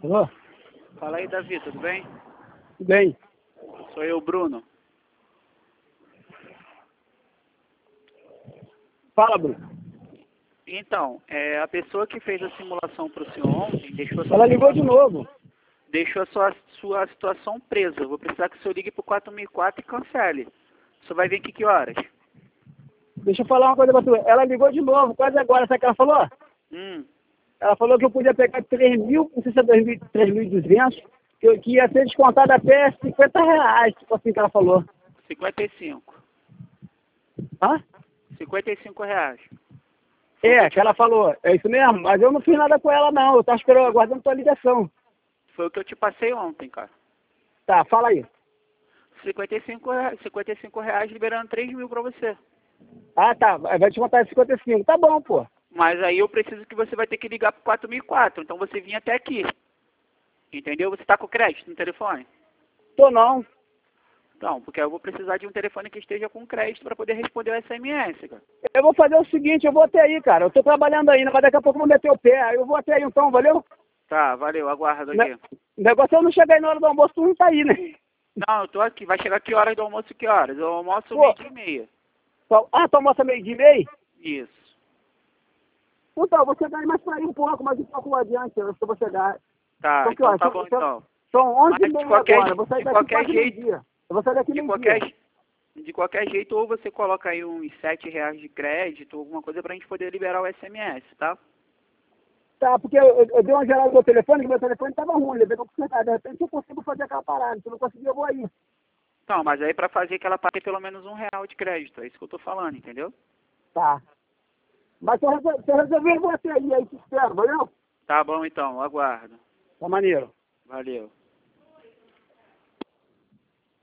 Alô? Fala aí, Davi, tudo bem? Tudo bem. Sou eu, Bruno. Fala, Bruno. Então, a pessoa que fez a simulação para o senhor ontem Ela ligou de novo. deixou a sua situação presa. Eu vou precisar que o senhor ligue para o 4004 e cancele. O senhor vai vir aqui que horas? Deixa eu falar uma coisa pra tu. Ela ligou de novo, quase agora. Sabe o que ela falou? Ela falou que eu podia pegar 3.000, não sei se é 3.200, que ia ser descontado até R$50. Tipo assim que ela falou. 55. Hã? R$55. É, que ela falou. É isso mesmo? Mas eu não fiz nada com ela, não. Eu tava esperando, aguardando tua ligação. Foi o que eu te passei ontem, cara. Tá, fala aí. R$55 liberando 3.000 para você. Ah, tá. Vai descontar 55. Tá bom, pô. Mas aí eu preciso que você vai ter que ligar para o 4004. Então você vinha até aqui. Entendeu? Você está com crédito no telefone? Tô não. Então, porque eu vou precisar de um telefone que esteja com crédito para poder responder o SMS, cara. Eu vou fazer o seguinte, eu vou até aí, cara. Eu tô trabalhando ainda, mas daqui a pouco eu vou meter o pé. Aí eu vou até aí então, valeu? Tá, valeu, aguardo aqui. O negócio é eu não chegar aí na hora do almoço, tu não tá aí, né? Não, eu tô aqui. Vai chegar que horas do almoço, que horas? Eu almoço Pô. 12h30. Ah, tu almoça meio-dia e meio? Isso. Então, eu vou chegar aí mais pra aí um pouco, mais um pouco adiante, eu vou chegar. Tá, São que então horas? tá bom então. São Mas 11h30 agora, eu vou sair de daqui qualquer quase jeito, meio-dia. Eu vou sair daqui meio-dia. de qualquer jeito, ou você coloca aí uns R$7 de crédito, alguma coisa pra gente poder liberar o SMS, tá? Tá, porque eu dei uma geral no meu telefone, que meu telefone tava ruim, levei pra consertar. De repente eu consigo fazer aquela parada, se eu não conseguir eu vou aí. Então, mas aí pra fazer que ela pague pelo menos R$1 de crédito, é isso que eu tô falando, entendeu? Tá. Mas se eu resolver, eu vou até aí te espero, valeu? Tá bom então, aguardo. Tá maneiro. Valeu.